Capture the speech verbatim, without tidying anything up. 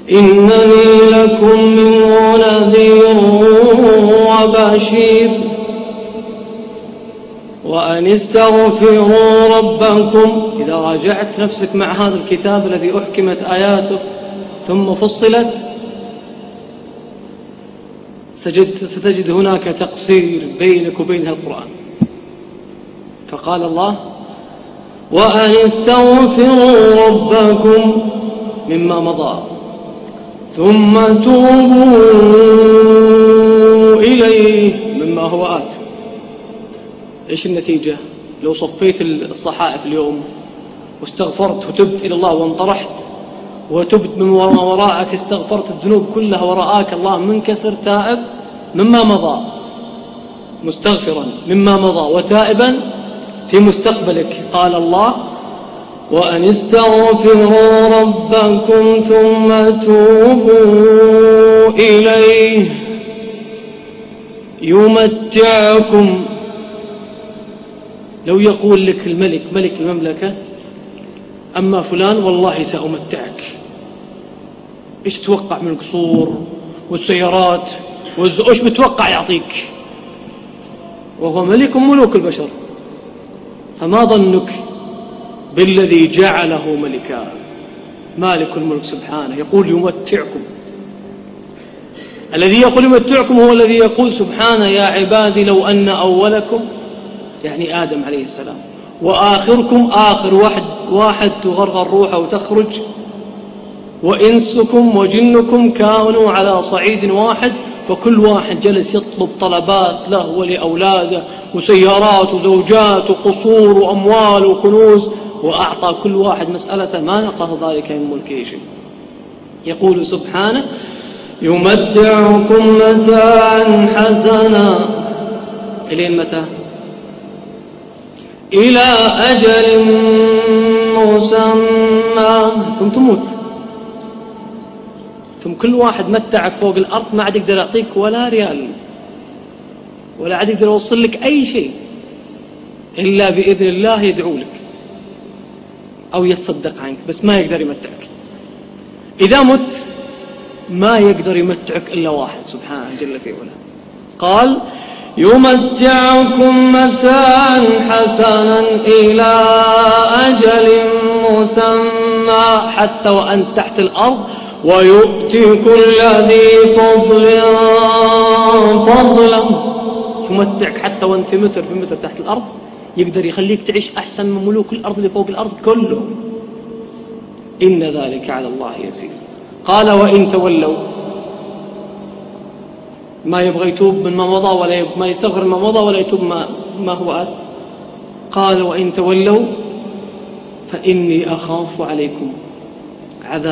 إنني لكم منه نذير وبشير وأن استغفروا ربكم. إذا راجعت نفسك مع هذا الكتاب الذي أحكمت آياته ثم فصلت ستجد هناك تقصير بينك وبين القرآن. فقال الله: وأن استغفروا ربكم مما مضى ثم توبوا إليه مما هو آت. إيش النتيجة؟ لو صفيت الصحائف اليوم واستغفرت وتبت إلى الله وانطرحت وتبت من وراءك، استغفرت الذنوب كلها وراءك، الله منكسر تائب مما مضى، مستغفرا مما مضى وتائبا في مستقبلك. قال الله: وأن استغفروا ربكم ثم توبوا إليه يمتعكم. لو يقول لك الملك، ملك المملكة: أما فلان والله سأمتعك، إيش تتوقع من القصور والسيارات والزؤوش؟ إيش بتوقع يعطيك؟ وهو ملك ملوك البشر. فما ظنك بالذي جعله ملكا، مالك الملك سبحانه، يقول يمتعكم. الذي يقول يمتعكم هو الذي يقول سبحانه: يا عبادي لو أن أولكم، يعني آدم عليه السلام، وآخركم، آخر واحد واحد تغرغر روحه وتخرج، وإنسكم وجنكم كانوا على صعيد واحد، فكل واحد جلس يطلب طلبات له ولأولاده وسيارات وزوجات وقصور وأموال وكنوز، وأعطى كل واحد مسألة ما نقص ذلك من ملكه شيء. يقول سبحانه: يمتعكم متاعا حسنا إلين متى؟ إلى أجل مسمى ثم تموت. ثم كل واحد متعك فوق الأرض ما عاد يقدر يعطيك ولا ريال، ولا عاد يقدر يوصل لك أي شيء إلا بإذن الله يدعو لك أو يتصدق عنك، بس ما يقدر يمتعك. إذا مت ما يقدر يمتعك إلا واحد سبحانه جل في علاه. قال: يمتعكم متاعا حسنا إلى أجل مسمى حتى وأنت تحت الأرض، ويؤتي كل ذي فضل فضلا. يمتعك حتى وأنت متر في متر تحت الأرض، يقدر يخليك تعيش أحسن من ملوك الأرض اللي فوق الأرض كلهم. إن ذلك على الله يسير. قال: وإن تولوا، ما يبغى يتوب من ما مضى ولا ما يستغفر ما مضى ولا يتوب ما, ما هو آت. قال: وإن تولوا فإني أخاف عليكم